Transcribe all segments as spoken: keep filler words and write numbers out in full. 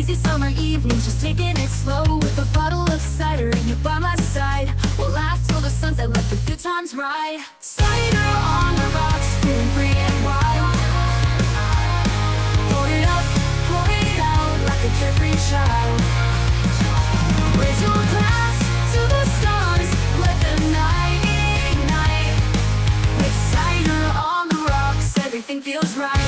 Lazy summer evenings, just taking it slow, with a bottle of cider and you by my side. We'll laugh till the sunset, let the good times ride. Cider on the rocks, feeling free and wild. Pour it up, pour it out, like a carefree child. Raise your glass to the stars, let the night ignite. With cider on the rocks, everything feels right.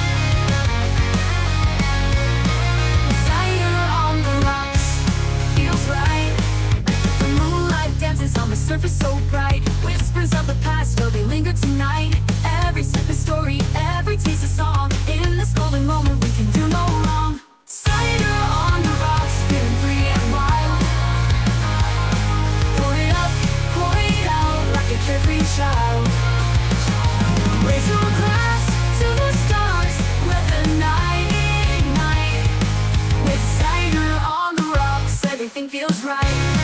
Surface so bright, whispers of the past, will they linger tonight? Every sip is story, every taste a song. In this golden moment we can do no wrong. Cider on the rocks, feeling free and wild. Pour it up, pour it out, like a carefree child. Raise your glass to the stars, let the night ignite. With cider on the rocks, everything feels right.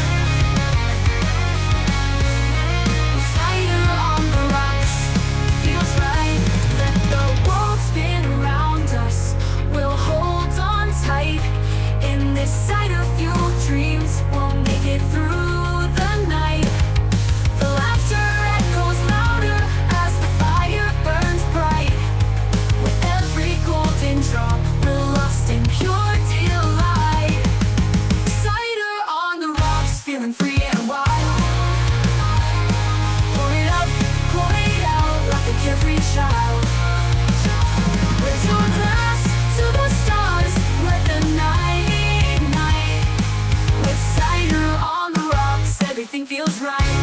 Everything feels right.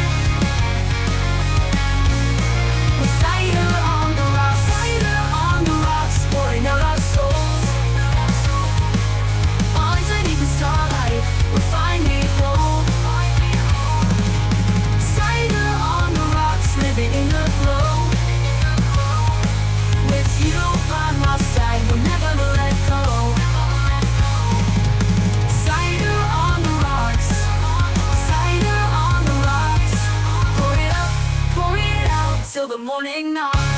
With cider on the rocks, cider on the rocks, pouring out our souls. Underneath the starlight, we'll find a home. Cider on the rocks, living in the glow. With you by my side, we'll never let go. Cider on the rocks, till the morning night.